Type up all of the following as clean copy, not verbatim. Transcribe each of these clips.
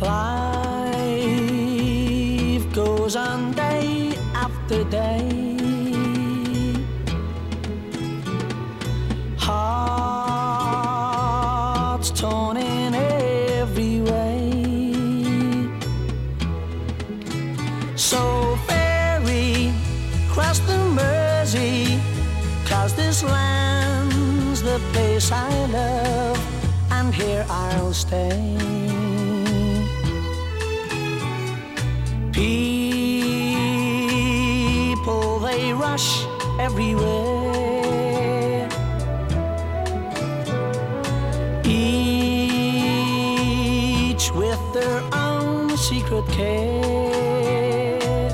Life goes on day after day. Hearts torn in every way. So ferry cross the Mersey, 'cause this land's the place I love, and here I'll stay. People, they rush everywhere, each with their own secret care.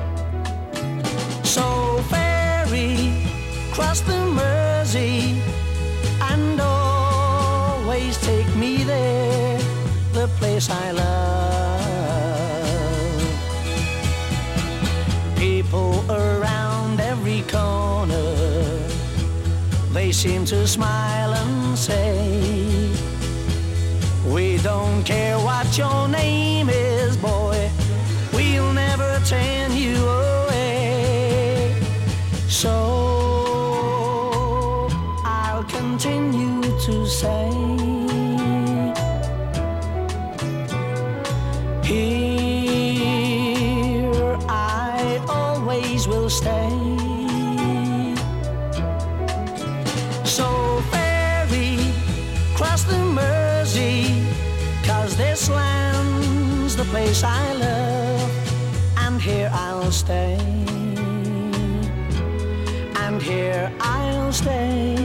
So ferry cross the Mersey and always take me there, the place I love. People around every corner, they seem to smile and say, we don't care what your name is, boy, we'll never turn you away. So I'll continue to say, here I always will stay. So ferry cross the Mersey, 'cause this land's the place I love, and here I'll stay, and here I'll stay.